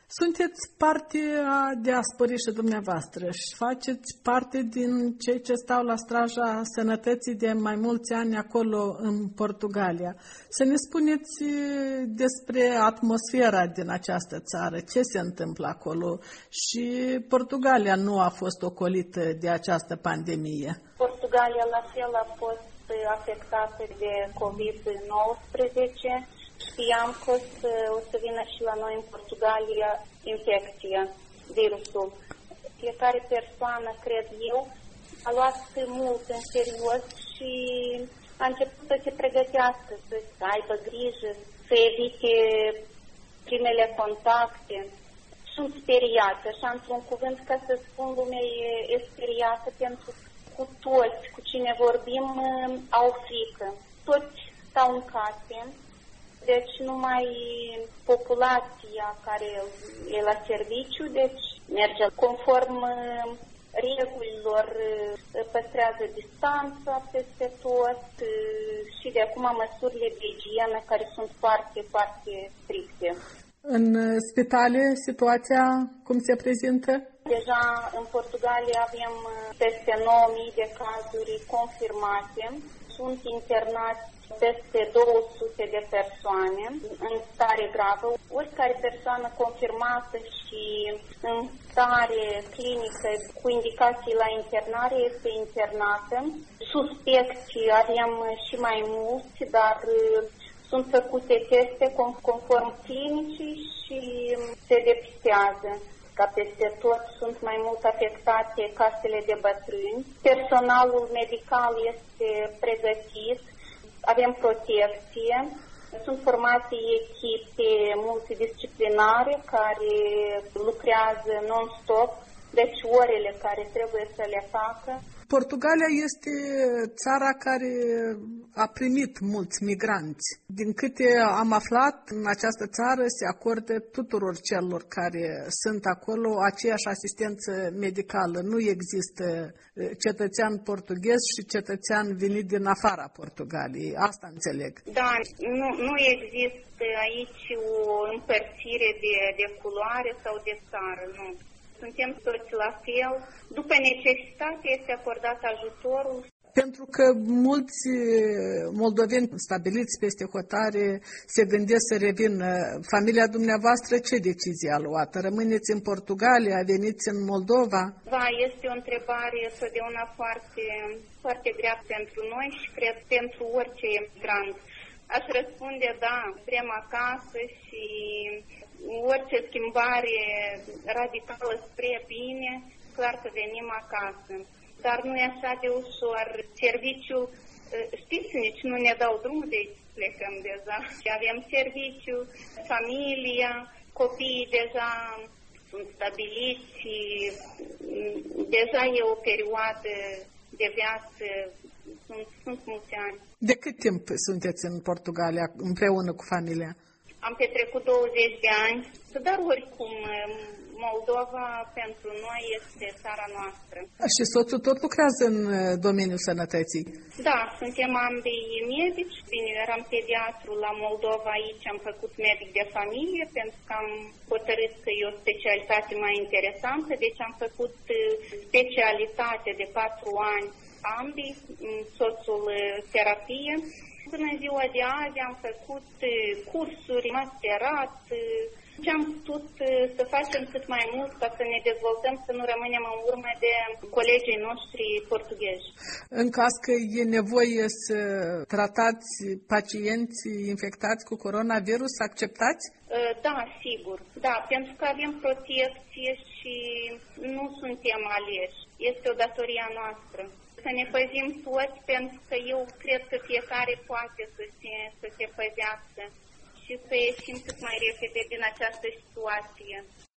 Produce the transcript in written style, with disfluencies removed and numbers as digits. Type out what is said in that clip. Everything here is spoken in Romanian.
Sunteți parte a diasporii și dumneavoastră și faceți parte din cei ce stau la straja sănătății de mai mulți ani acolo în Portugalia. Să ne spuneți despre atmosfera din această țară, ce se întâmplă acolo și Portugalia nu a fost ocolită de această pandemie. Portugalia la fel a fost afectată de COVID-19. Știam că o să vină și la noi în Portugalia infecția, virusul. Fiecare persoană, cred eu, a luat mult în serios și a început să se pregătească, să aibă grijă, să evite primele contacte. Sunt speriată, așa într-un cuvânt, ca să spun, lumea e speriată pentru cu toți, cu cine vorbim, au frică. Toți stau în case. Deci numai populația care e la serviciu, deci merge conform regulilor, păstrează distanța peste tot și de acum măsurile de igienă care sunt foarte, foarte stricte. În spitale, situația cum se prezintă? Deja în Portugalia avem peste 9.000 de cazuri confirmate. Sunt internați peste 200 de persoane în stare gravă. Oricare persoană confirmată și în stare clinică cu indicații la internare este internată. Suspecți avem și mai mulți, dar sunt făcute teste conform clinicii și se depistează. Ca peste tot sunt mai mult afectate casele de bătrâni. Personalul medical este pregătit, avem protecție, sunt formate echipe multidisciplinare care lucrează non-stop, deci orele care trebuie să le facă. Portugalia este țara care a primit mulți migranți. Din câte am aflat, în această țară se acordă tuturor celor care sunt acolo aceeași asistență medicală. Nu există cetățean portughez și cetățean venit din afara Portugaliei. Asta înțeleg. Da, nu există aici o împărțire de culoare sau de țară, nu. Suntem toți la fel. După necesitate este acordat ajutorul. Pentru că mulți moldoveni stabiliți peste hotare se gândesc să revină. Familia dumneavoastră ce decizie a luat? Rămâneți în Portugalia, veniți în Moldova? Da, este o întrebare totdeauna foarte, foarte grea pentru noi și cred pentru orice emigrant. Aș răspunde, da, vrem acasă și orice schimbare radicală spre bine, clar că venim acasă. Dar nu e așa de ușor. Serviciul, știți, nici nu ne dau drumul, deci plecăm deja. Avem serviciu, familia, copiii deja sunt stabiliți, deja e o perioadă de viață, sunt mulți ani. De cât timp sunteți în Portugalia împreună cu familia? Am petrecut 20 de ani, dar oricum Moldova pentru noi este țara noastră. Și soțul tot lucrează în domeniul sănătății? Da, suntem ambii medici. Bine, eram pediatru la Moldova, aici am făcut medic de familie pentru că am hotărât că e o specialitate mai interesantă, deci am făcut specialitate de 4 ani ambii, soțul terapie. Până în ziua de azi am făcut cursuri, masterat, ce am putut să facem cât mai mult ca să ne dezvoltăm, să nu rămânem în urmă de colegii noștri portughezi. În caz că e nevoie să tratați pacienți infectați cu coronavirus, acceptați? Da, sigur. Da, pentru că avem protecție și nu suntem aleși. Este o datorie a noastră. Să ne păzim toți, pentru că eu cred că fiecare poate să se păzească și să ieșim cât mai repede din această situație.